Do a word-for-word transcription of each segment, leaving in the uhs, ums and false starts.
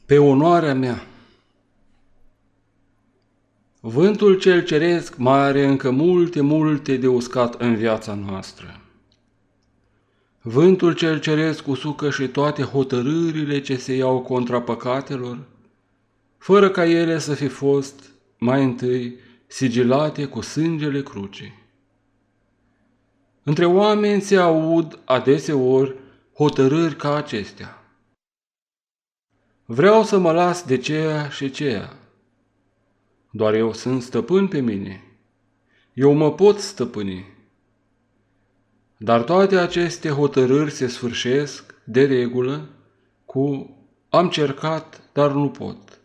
Pe onoarea mea. Vântul cel ceresc mai are încă multe, multe de uscat în viața noastră. Vântul cel ceresc usucă și toate hotărârile ce se iau contra păcatelor, fără ca ele să fi fost mai întâi sigilate cu sângele crucii. Între oameni se aud adeseori hotărâri ca acestea. Vreau să mă las de ceea și ceea. Doar eu sunt stăpân pe mine. Eu mă pot stăpâni. Dar toate aceste hotărâri se sfârșesc, de regulă, cu am cercat, dar nu pot.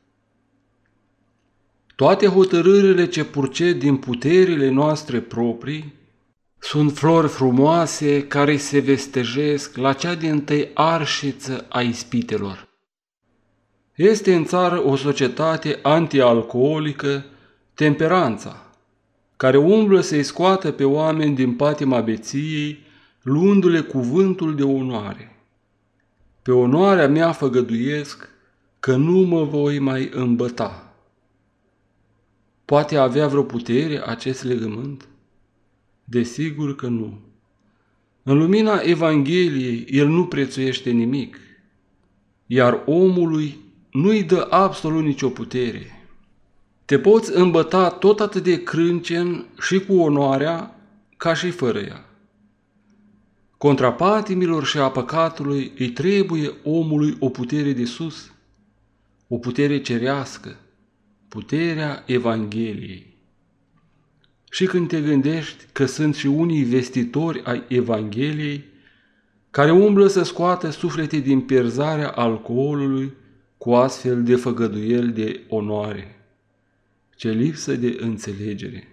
Toate hotărârile ce purced din puterile noastre proprii sunt flori frumoase care se vestejesc la cea dintâi arșiță a ispitelor. Este în țară o societate antialcoolică, temperanța, care umblă să-i scoată pe oameni din patima beției, luându-le cuvântul de onoare. Pe onoarea mea făgăduiesc că nu mă voi mai îmbăta. Poate avea vreo putere acest legământ? Desigur că nu. În lumina Evangheliei, el nu prețuiește nimic, iar omului nu-i dă absolut nicio putere. Te poți îmbăta tot atât de crâncen și cu onoarea ca și fără ea. Contra patimilor și a păcatului îi trebuie omului o putere de sus, o putere cerească, puterea Evangheliei. Și când te gândești că sunt și unii vestitori ai Evangheliei care umblă să scoată suflete din pierzarea alcoolului cu astfel de făgăduieli de onoare, ce lipsă de înțelegere!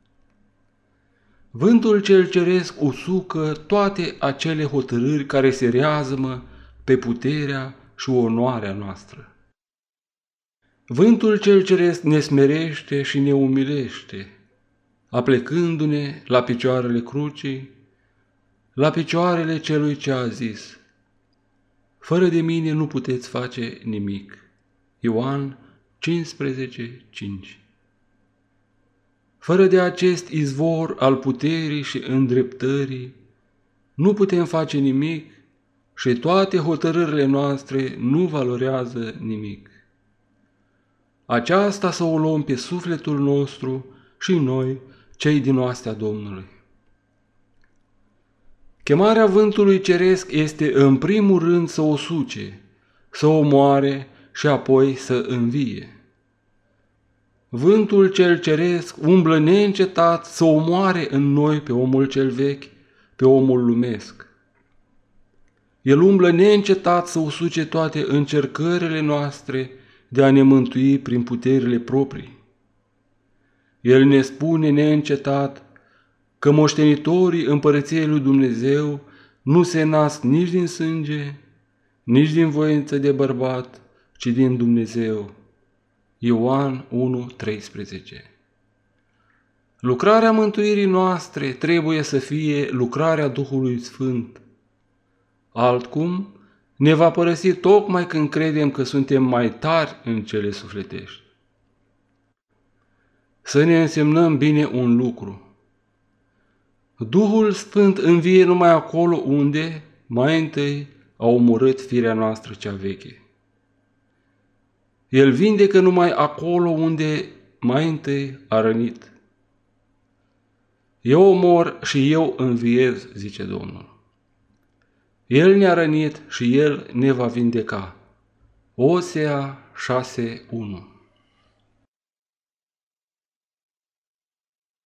Vântul cel ceresc usucă toate acele hotărâri care se reazmă pe puterea și onoarea noastră. Vântul cel ceresc ne smerește și ne umilește, aplecându-ne la picioarele crucii, la picioarele celui ce a zis: fără de mine nu puteți face nimic. Ioan cincisprezece cinci. Fără de acest izvor al puterii și îndreptării, nu putem face nimic și toate hotărârile noastre nu valorează nimic. Aceasta să o luăm pe sufletul nostru și noi, cei din oastea Domnului. Chemarea vântului ceresc este în primul rând să o suce, să o moare și apoi să învie. Vântul cel ceresc umblă neîncetat să omoare în noi pe omul cel vechi, pe omul lumesc. El umblă neîncetat să usuce toate încercările noastre de a ne mântui prin puterile proprii. El ne spune neîncetat că moștenitorii împărăției lui Dumnezeu nu se nasc nici din sânge, nici din voință de bărbat, ci din Dumnezeu. Ioan unu treisprezece. Lucrarea mântuirii noastre trebuie să fie lucrarea Duhului Sfânt. Altcum, ne va părăsi tocmai când credem că suntem mai tari în cele sufletești. Să ne însemnăm bine un lucru. Duhul Sfânt învie numai acolo unde, mai întâi, a omorât firea noastră cea veche. El vindecă numai acolo unde, mai întâi, a rănit. Eu omor și eu înviez, zice Domnul. El ne-a rănit și El ne va vindeca. Osea șase unu.